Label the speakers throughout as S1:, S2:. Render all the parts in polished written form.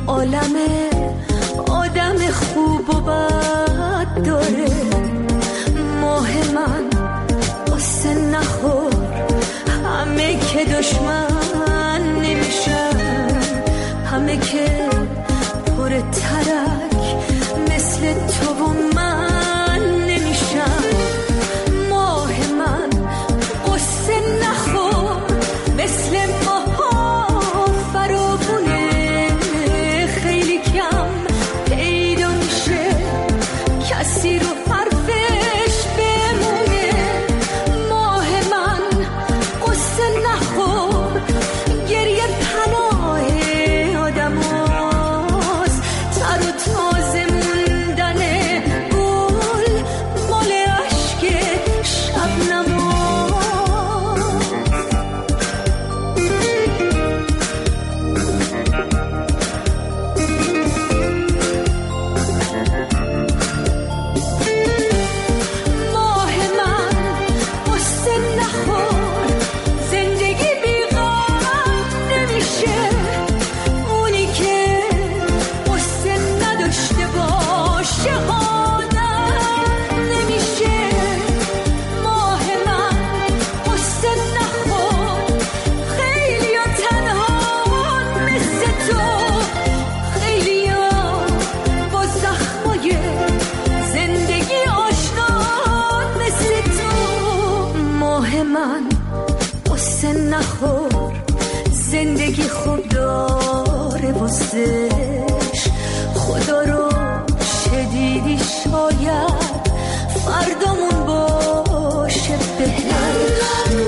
S1: عالمه آدم خوب و بد داره. ماه من قصه نخور، همه که دشمن نمیشن، همه که پر ترک مثل تو و من نمیشن. ماه من قصه نخور، مثل ماها فراوونه، خیلی کم پیدا میشه کسی رو حرفش بمونه. ماه من قصه نخور، گریه پناه آدم هاست، تر و تازه موندن گل مال عشق شبنم. زندگی خوب داره واسش، خدا رو شدیدی شاید فردامون باشه بهتر.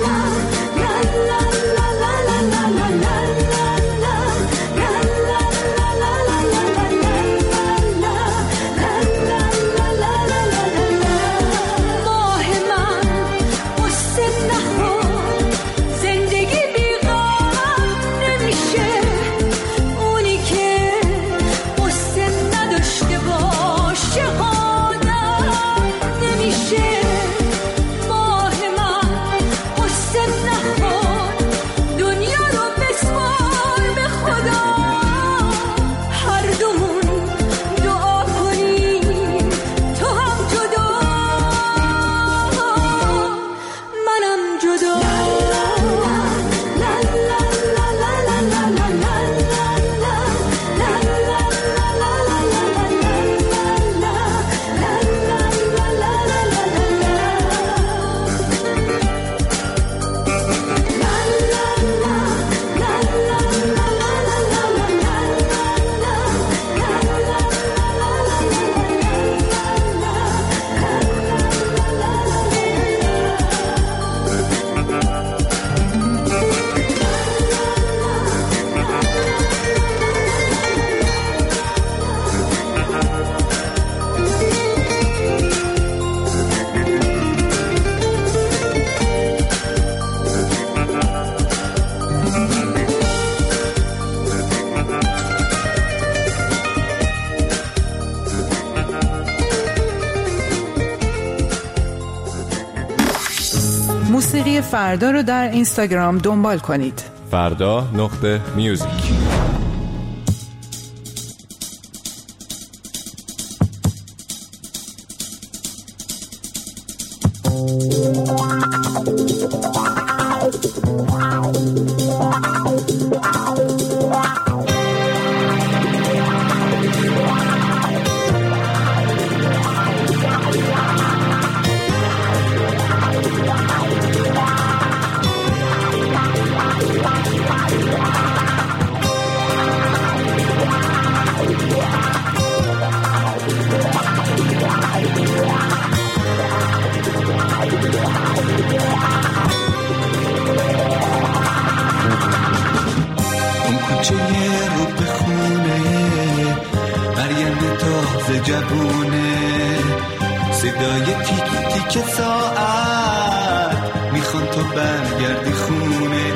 S2: موسیقی فردا رو در اینستاگرام دنبال کنید.
S3: فردا.music.
S4: جوونه صدای تیک تیک ساعت میخوان تو برگردی خونه.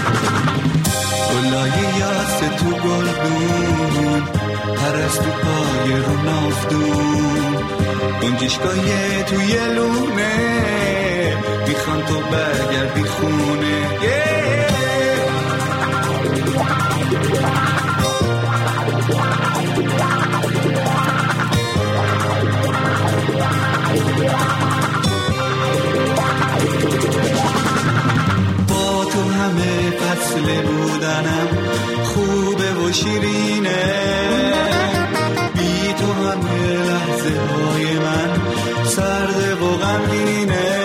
S4: گلای یاس تو گلدون پرستو پا نافدون گنجشگاه توی لونه میخوان تو برگردی خونه با تو همه فصل بودنم خوبه و شیرینه بی تو همه لحظه های من سرده و غمگینه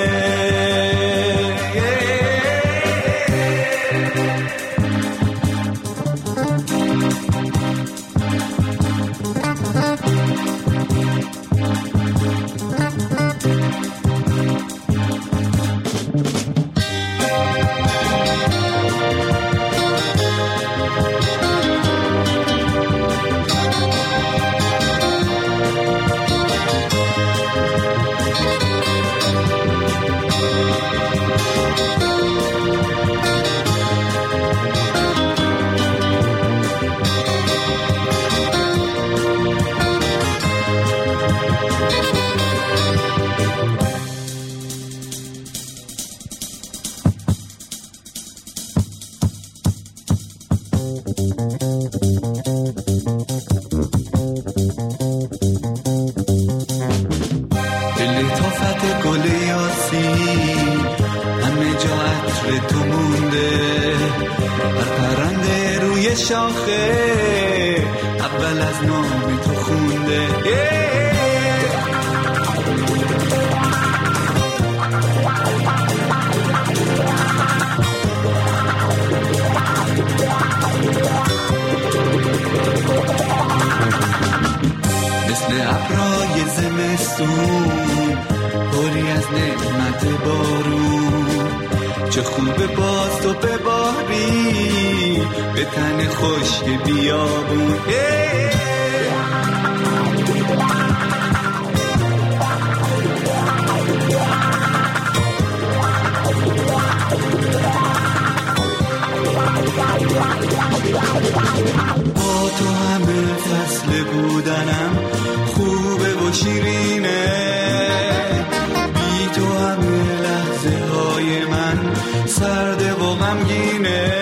S4: شاخه اول از نام تو خونده مثل ابرای زمستون پری از نعمت بارون چه خوبه باز تو بباری به تن خشک بیابون با تو همه فصل بودنم خوبه و شیرینه بی تو همه لحظه های من سرده و غمگینه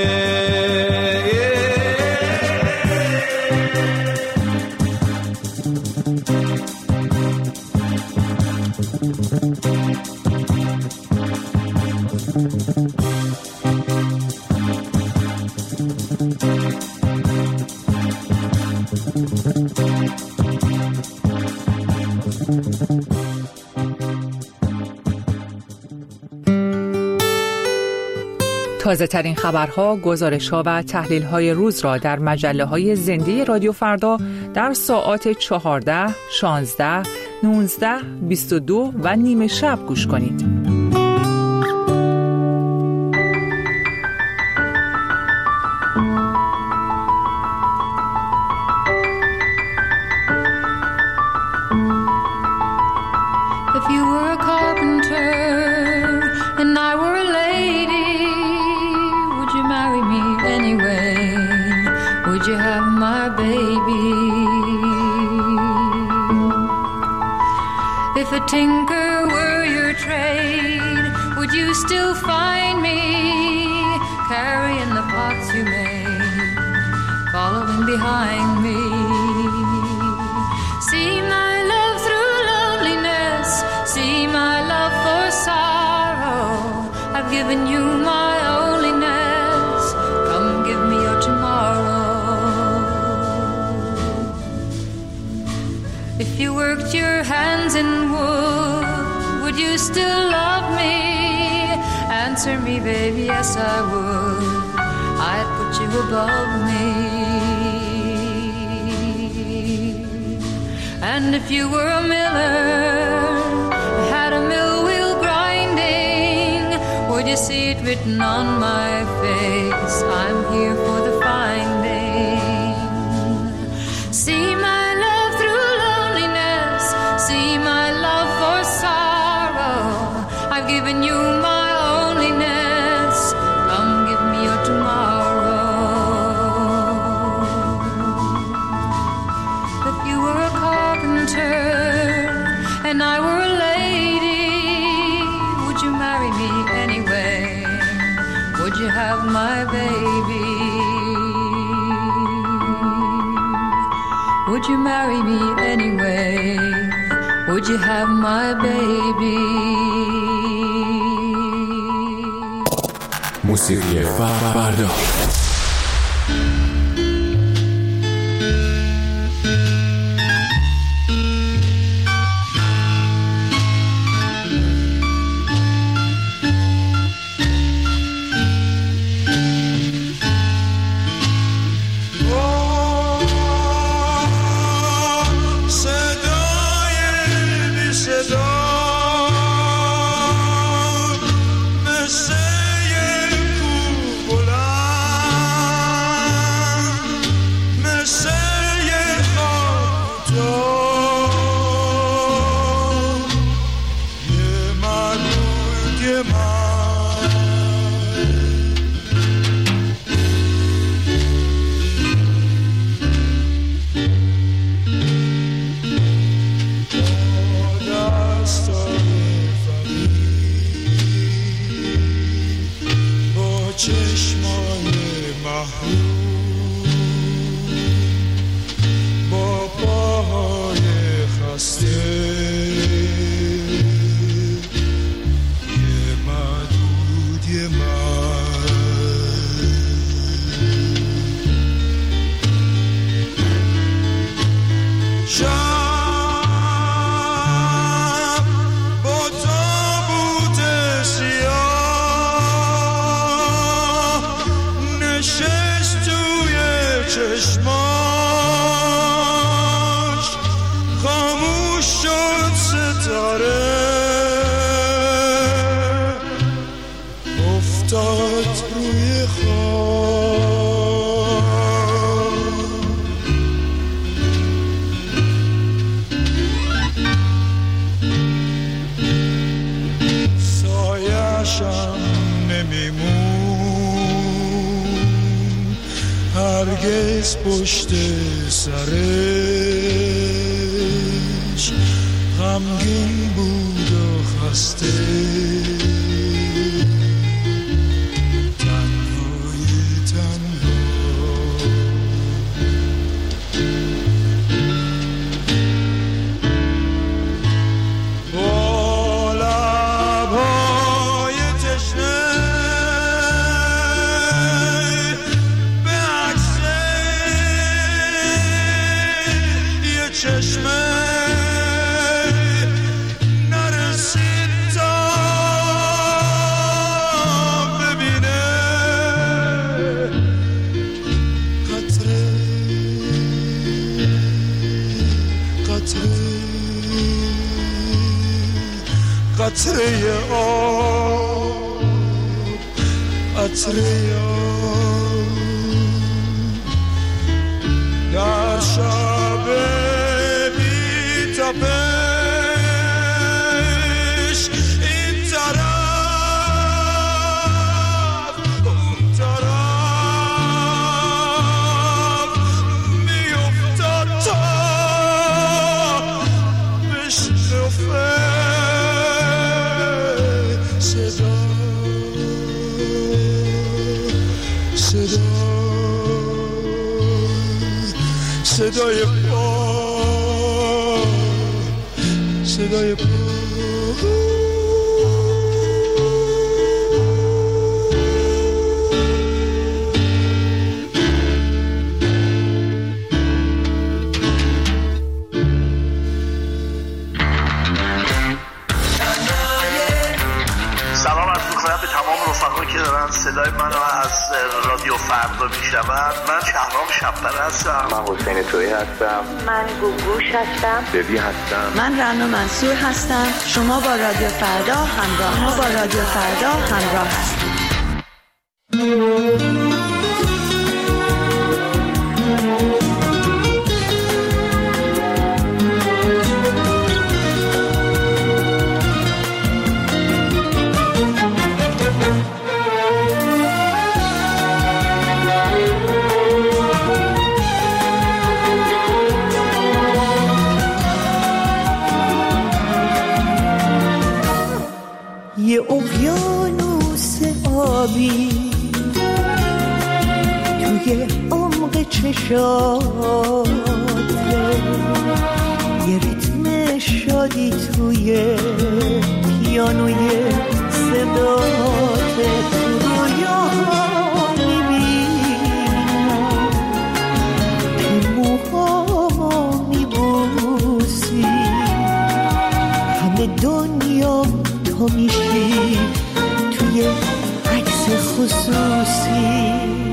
S2: تازه ترین خبرها، گزارش‌ها و تحلیل‌های روز را در مجله‌های زنده رادیو فردا در ساعات 14، 16، 19، 22 و نیمه شب گوش کنید.
S1: If a tinker were your trade, would you still find me carrying the pots you made, following behind me? See my love through loneliness, see my love for sorrow. I've given you my onlyness, come give me your tomorrow. If you worked your hands in would you still love me? Answer me, baby, yes I would. I'd put you above me. And if you were a miller, had a mill wheel grinding, would you see it written on my face? I'm here for the finding. See my love through loneliness, see my love for sorrow. I've given you my onlyness, come give me your tomorrow. If you were a would you marry me anyway? Would you have my baby?
S3: موسیقی فردا.
S5: هرگز پشت سرش غمگین بود و خسته قطره آب قطره آب در شب بی تپش این طرف اون طرف میافتد تا بشنفه صدای پا صدای پا
S6: که دارن صدای منو از رادیو فردا میشنون. من شهرام شب‌پره هستم.
S7: من حسین تویی هستم.
S8: من گوگوش هستم.
S7: ببی هستم.
S9: من رنا منصور هستم. شما با رادیو فردا همراه هستید.
S10: یه اقیانوس آبی توی عمق چشاته یه ریتم شادی توی پیانوی صدات تو رویاها میبینم که موهامو میبوسی همه دنیا تو میشی توی عکس خصوصی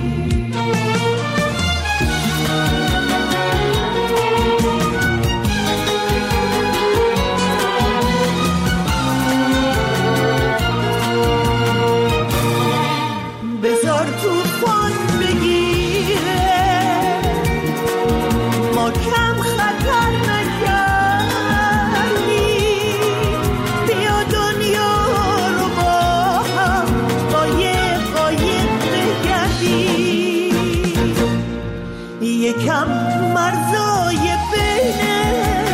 S10: یکم مرزای بینه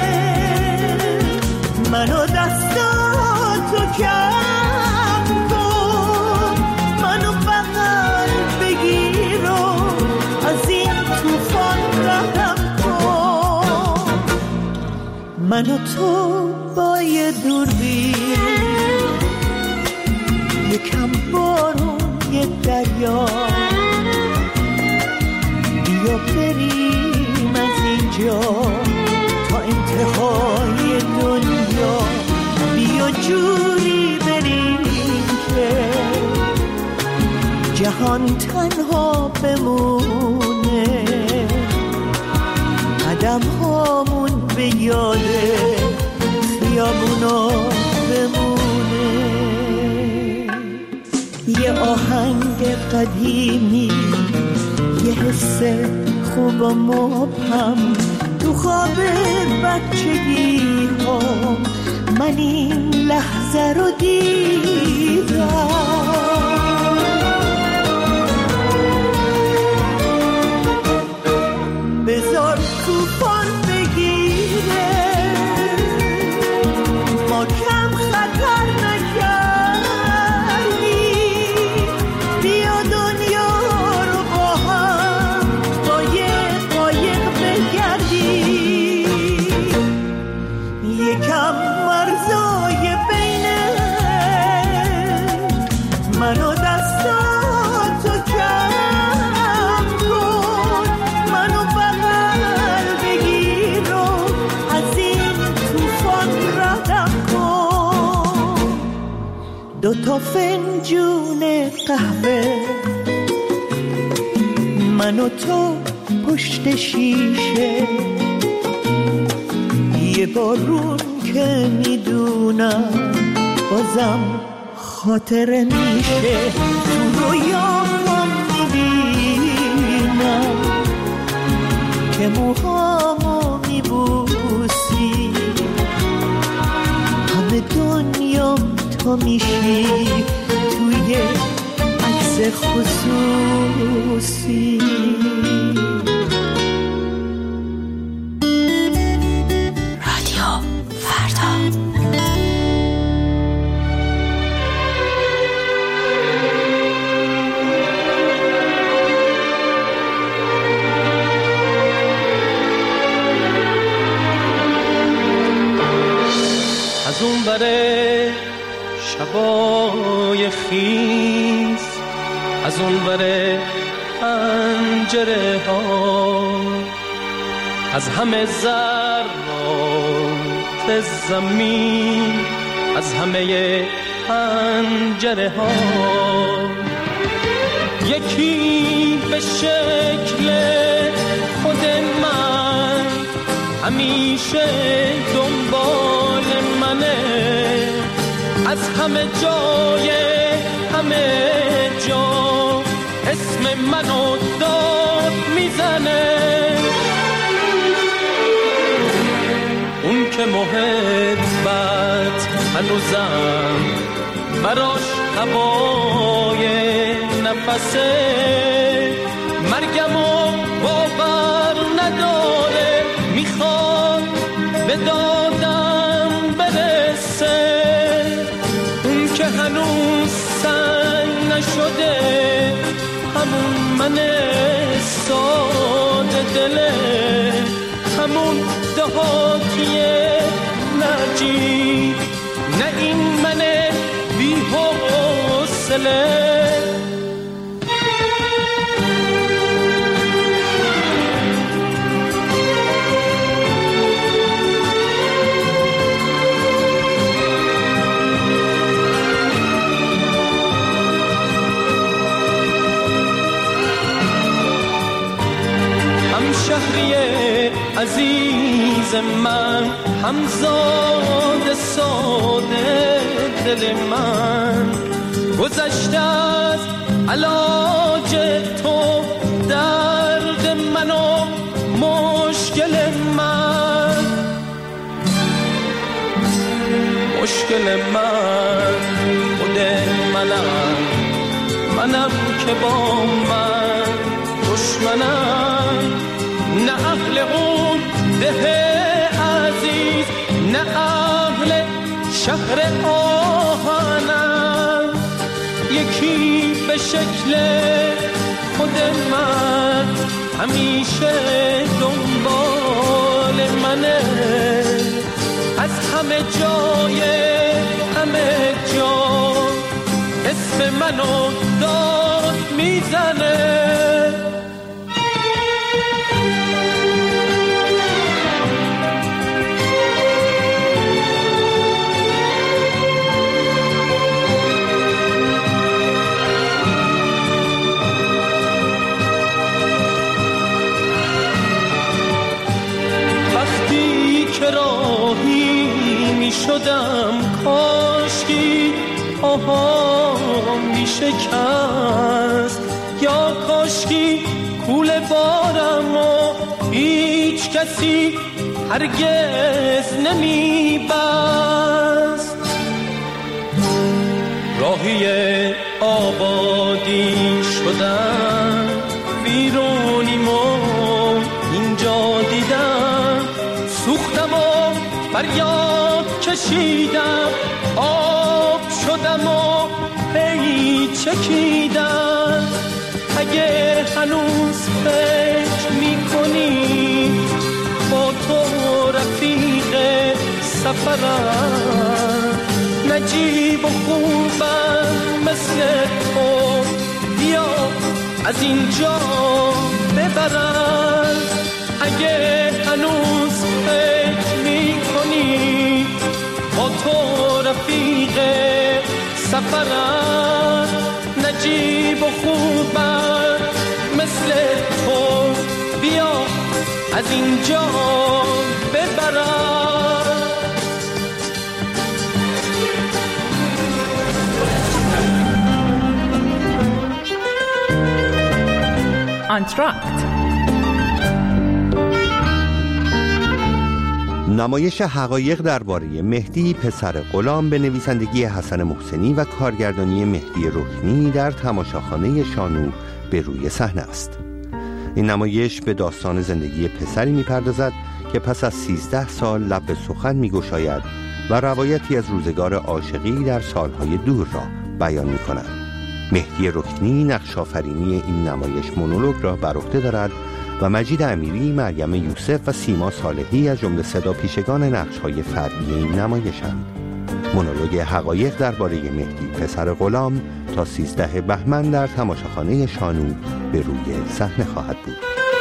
S10: منو دستاتو کم کن منو بغل بگیر و از این توفان رهم کن منو تو با یه دوربین یکم بارون یه دریا بیا بریم از اینجا تا انتهای دنیا بیا جوری بریم که جهان تنها بمونه قدم هامون به یاده خیابونا بمونه یه آهنگ قدیمی یه حس خوب و مبهم تو خواب بچگی ها من این لحظه رو دیدم بذار توفان بگیره ما کم خطر نکردیم بیا دنیا یکم مرزای بینه منو دستاتو کم کن منو بغل بگیر و از این توفان ردم کن دوتا فنجون قهوه منو تو پشت شیشه یه بارون که میدونم بازم خاطره میشه تو رویام میبینم که موهامو میبوسی همه دنیا تو میشی توی عکس خصوصی
S11: از اون بره شبای خیز از اون بره پنجره ها از همه ذرات زمین از همه پنجره ها یکی به شکل خود من همیشه دنبال منه از همه جای همه جا اسم منو داد میزنه اون که محبت هنوزم براش هوای نفسه مرگمو باور نداره میخواد به دادم برسه اون که هنوز سنگ نشده همون من ساده دله همون دهاتیه شهری عزیز من، همزاد ساده دل من، گذشته از علاج تو درد من و مشکل من، مشکل من خود منم که با من دشمنم، نه اهل اون ده عزیز، نه اهل شهر آهنم، یکی به شکل خود من همیشه دنبال منه، از همه جای همه جا اسم منو داد میزنه. شدم کاشکی آها می شکست، یا کاشکی کوله بارم و هیچ کسی هرگز نمی بست، راهی آبادی شدم بیرونیمو اینجا دیدم، سوختم و فریاد کشیدم، آب شدم و هی چکیدم، اگه هنوز فکر میکنی با تو رفیق سفرم، نجیب و خوبم مثل تو، بیا از اینجا ببرم، اگه هنوز فکر میکنی با تو رفیق سفرم، نجیب و خوبم مثل تو، بیا از اینجا ببرم.
S2: آنتراکت
S12: نمایش حقایق درباره مهدی پسر غلام به نویسندگی حسن محسنی و کارگردانی مهدی رکنی در تماشاخانه شانو به روی صحنه است. این نمایش به داستان زندگی پسری می‌پردازد که پس از 13 سال لب به سخن می‌گشاید و روایتی از روزگار عاشقی در سالهای دور را بیان می‌کند. مهدی رکنی نقش آفرینی این نمایش مونولوگ را بر عهده دارد و مجید امیری، مریم یوسف و سیما صالحی از جمله صدا پیشگان نقش‌های فرعی این نمایش‌اند. مونولوگ حقایق درباره مهدی پسر غلام تا 13 بهمن در تماشاخانه شانو به روی صحنه خواهد بود.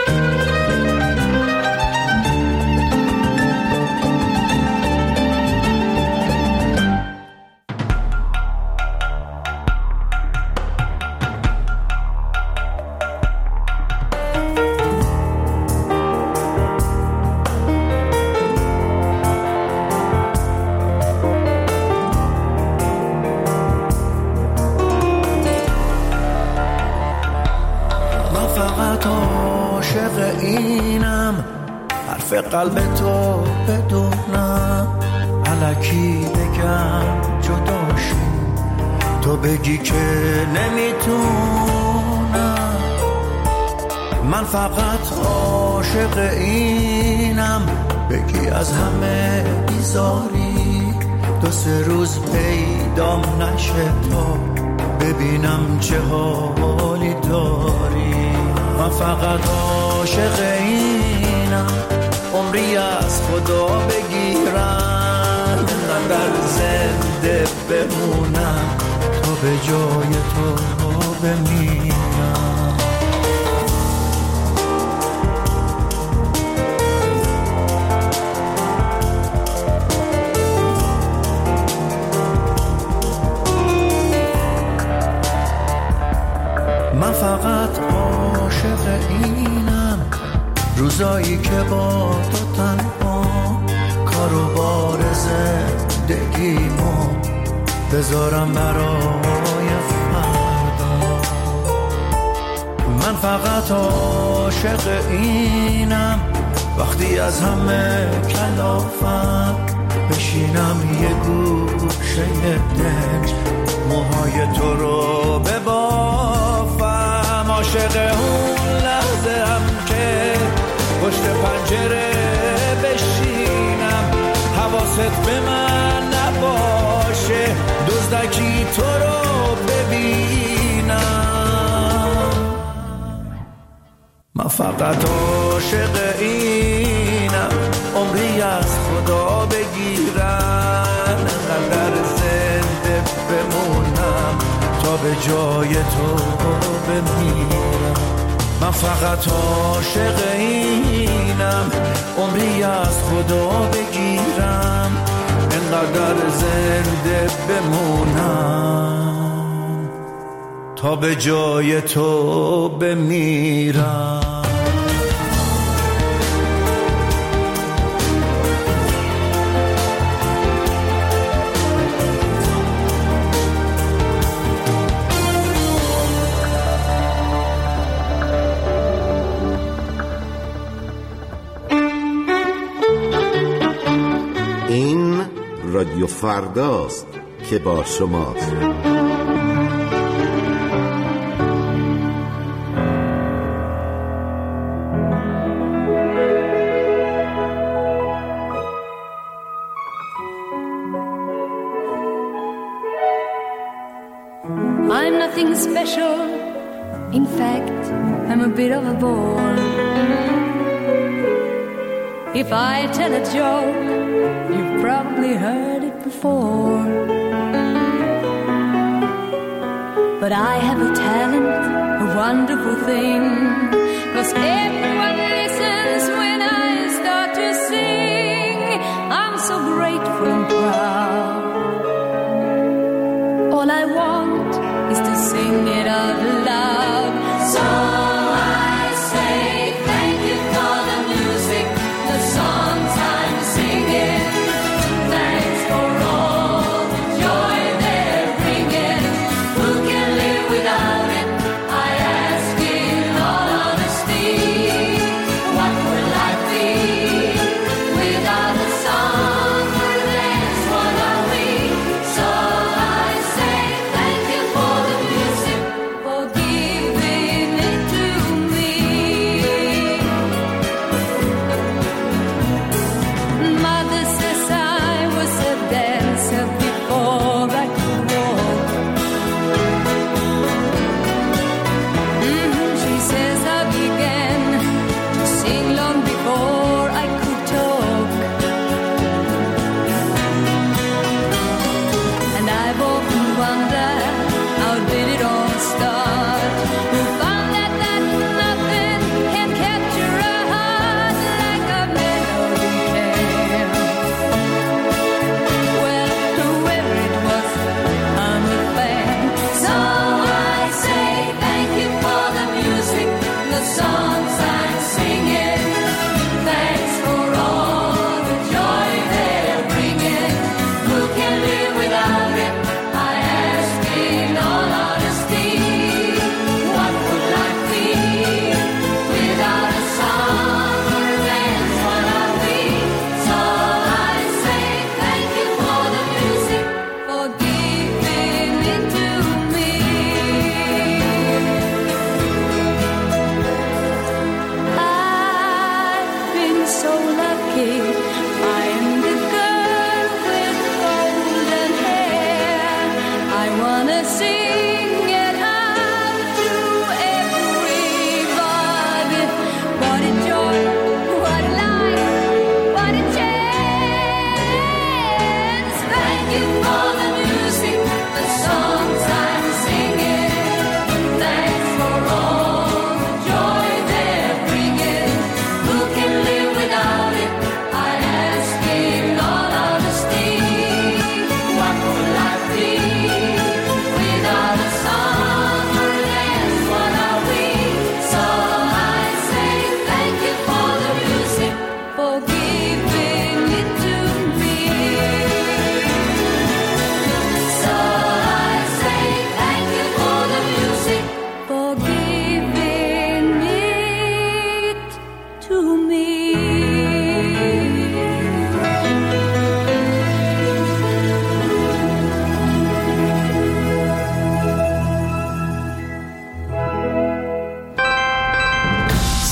S10: قلب تو بدونم الکی بگم جداشی، تو بگی که نمیتونم، من فقط عاشق اینم، بگی از همه بیزاری، 2-3 روز پیدام نشه تا ببینم چه حالی داری، من فقط عاشق اینم، عمری از خدا بگیرم، انقدر زنده بمونم تا به جای تو بمیرم. من فقط عاشق اینم، روزایی که با تو تنها کار و بار زندگیمو بذارم برای فردا. من فقط عاشق اینم وقتی از همه کلافم بشینم یه گوشه دنج موهای تو رو ببافم. عاشق اون لحظه هم که پشت پنجره بشینم حواست به من نباشه دزدکی تو رو ببینم. من فقط عاشق اینم عمری از خدا بگیرم انقدر زنده بمونم تا به جای تو بمیرم. من فقط عاشق اینم عمری از خدا بگیرم انقدر زنده بمونم تا به جای تو بمیرم.
S13: این رادیو فرداست که با شماست.
S1: I'm nothing special. In fact, I'm a bit of a bore. If I tell a joke, you've probably heard it before. But I have a talent, a wonderful thing, 'cause everyone listens when I start to sing. I'm so grateful and proud. All I want is to sing it out loud. So I say thank you for the music, the songs I'm singing. Thanks for all the joy they're bringing. Who can live without it? I ask in all honesty.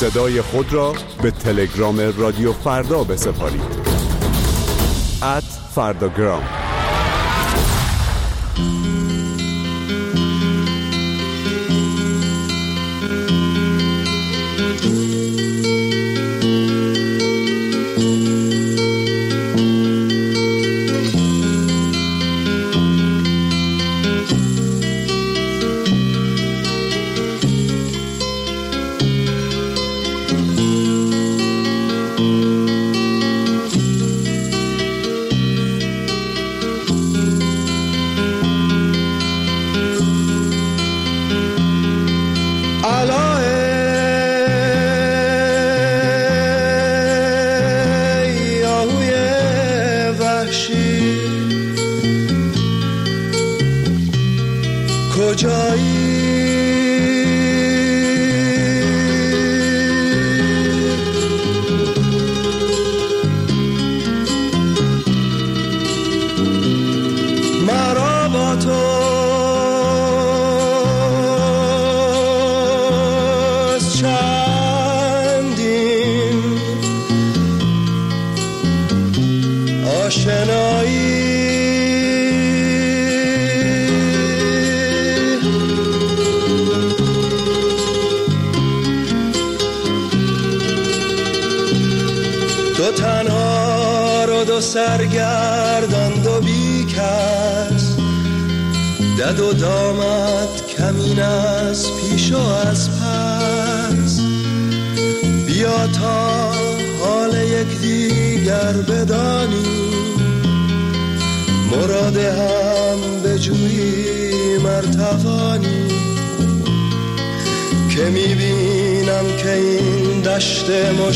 S14: صدای خود را به تلگرام رادیو فردا بسپارید. @فرداگرام.
S15: سرگردان و بیکس دد و دامت کمین از پیش و از پس بیا تا حال یک دیگر بدانی مراد هم بجویی مرتوانی که میبینم که این دشت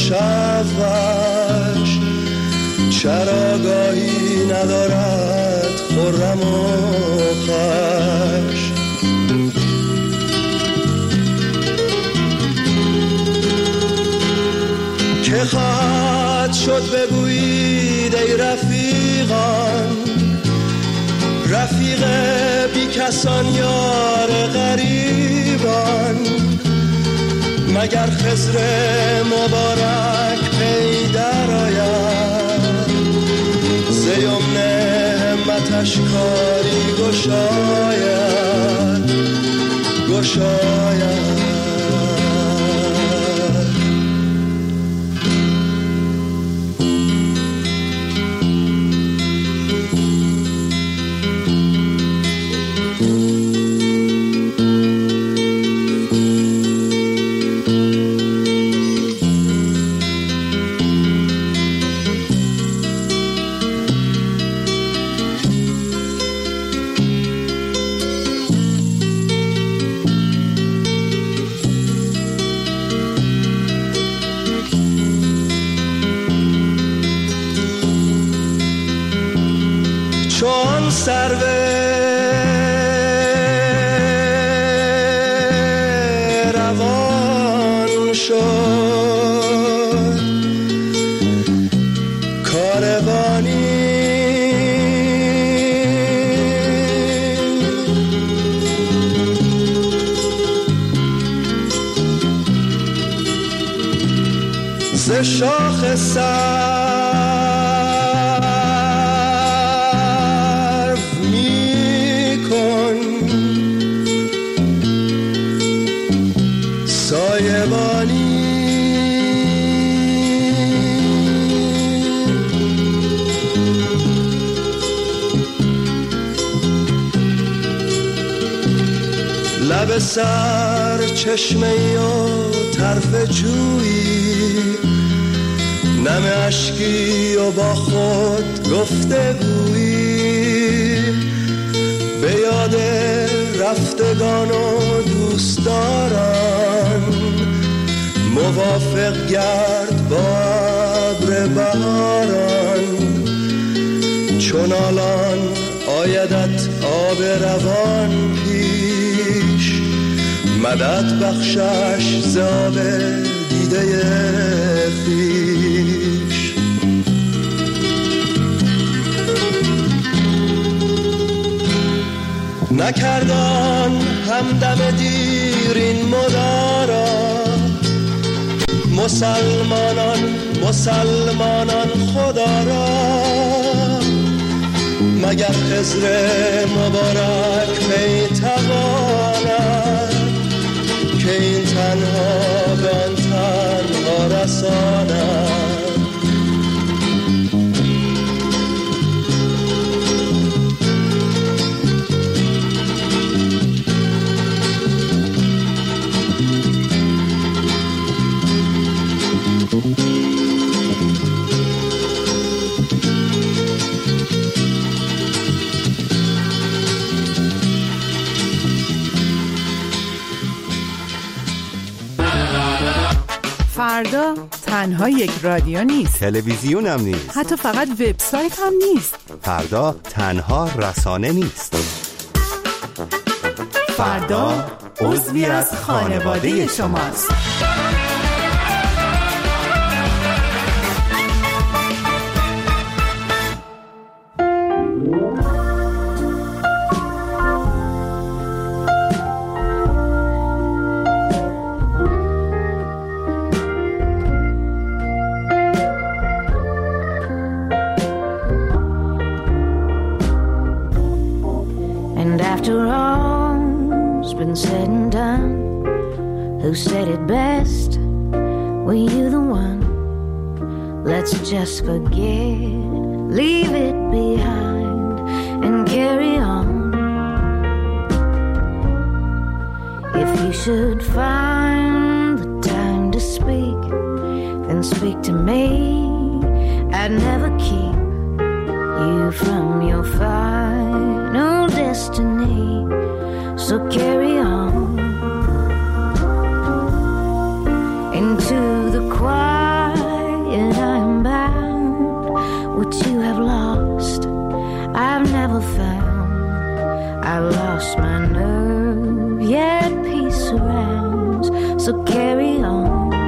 S15: مشوش چراگاهی ندارد خرم و خوش که خواهد شد بگویید ای رفیقان رفیق بی کسان یار غریبان مگر خضر مبارک پی در آید زیمن همتش کاری گشاید چون سرو روان شد کاروانی ز شاخ سر لب سر چشمه و طرف جویی نم اشکی و با خود گفته گویی به یاد رفتگان و دوستداران موافق گرد با ابر بهاران چون الان آیدت آب روان پیش مدد بخشش ز آب دیده خویش. نکردان همدم دیر این مدارا مسلمانان خدا را، مگر خضر مبارک می تواند که این تنها به آن تنها رساند.
S2: فردا تنها یک رادیو نیست،
S12: تلویزیون هم نیست،
S2: حتی فقط وبسایت هم نیست.
S12: فردا تنها رسانه نیست.
S2: فردا عضوی از خانواده شماست.
S16: Who said it best? Were you the one? Let's just forget, leave it behind and carry on. If you should find the time to speak, then speak to me. I'd never keep you from your final destiny. So carry on. Into the quiet I am bound. What you have lost, I've never found. I lost my nerve, yet peace surrounds. So carry on.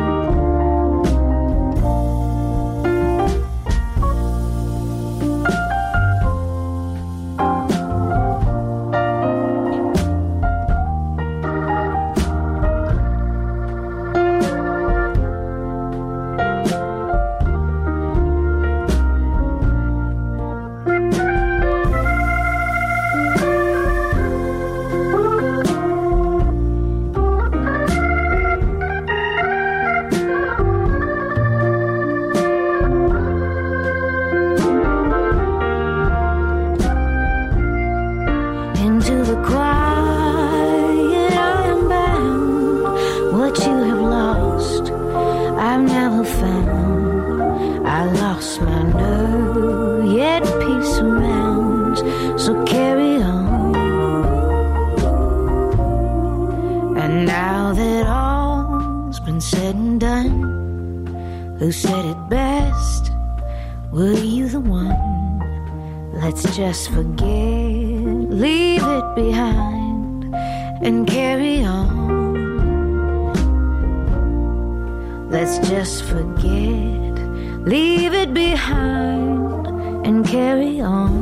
S16: Who said it best? Were you the one? Let's just forget, leave it behind and carry on. Let's just forget, leave it behind and carry on.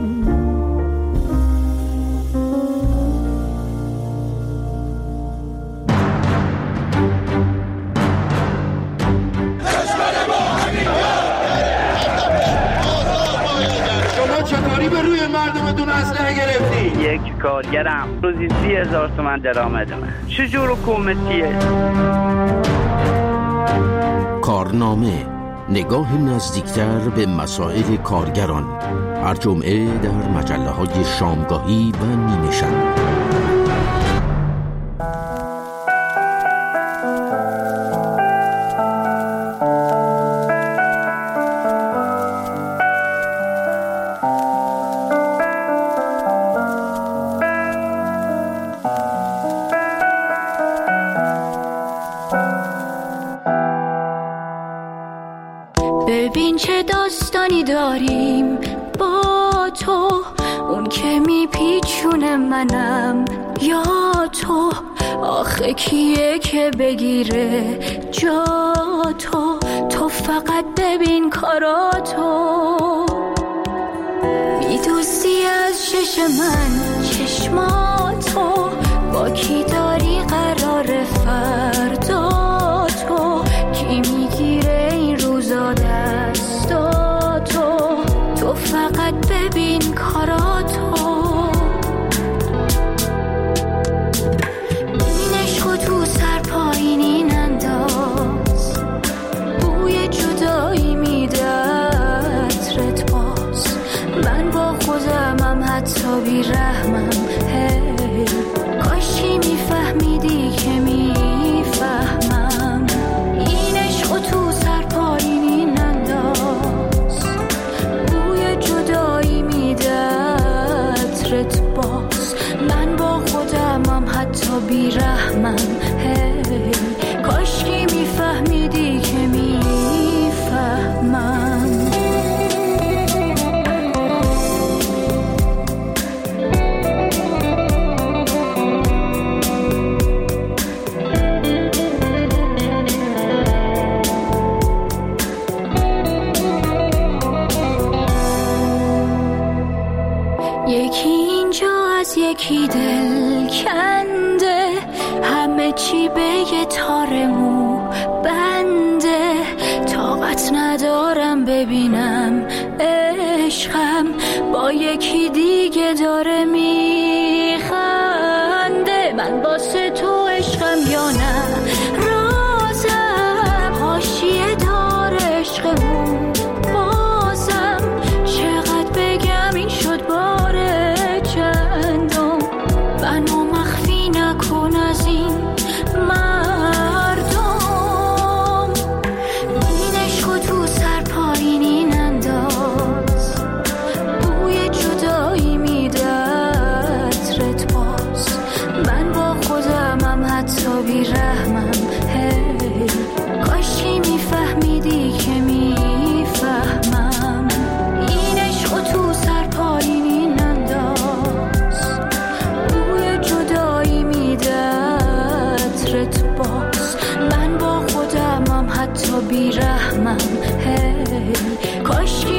S17: یک کارگرم روزی 30,000 تومان درآمد من. چجور حکومتیه؟
S18: کارنامه، نگاه نزدیکتر به مسائل کارگران، هر جمعه در مجله‌های شامگاهی و نیمه شب.
S19: ببین چه داستانی داریم با تو، اون که میپیچونه منم یا تو. آخه کیه که بگیره جا تو فقط ببین کاراتو. میدوزی از شش من چشماتو، با کی داری قرار فردا تو؟ کی طاقت ندارم ببینم عشقم با یکی دیگه داره میخنده. من واسه تو عشقم یا نه رازم، حاشیه داره عشقمون بازم. چقدر بگم این شد باره چندم، منو مخفی نکن از این مردم. این عشقو تو سر پایینی ننداز، بوی جدایی میده عطرت باز. من با خودمم حتی بیرحمم، هی کاشی میفهمیدی که میفهمم. این عشقو تو سر پایینی ننداز، بوی جدایی میده عطرت باز. من با خودمم حتی بیرحمم، هی کاشی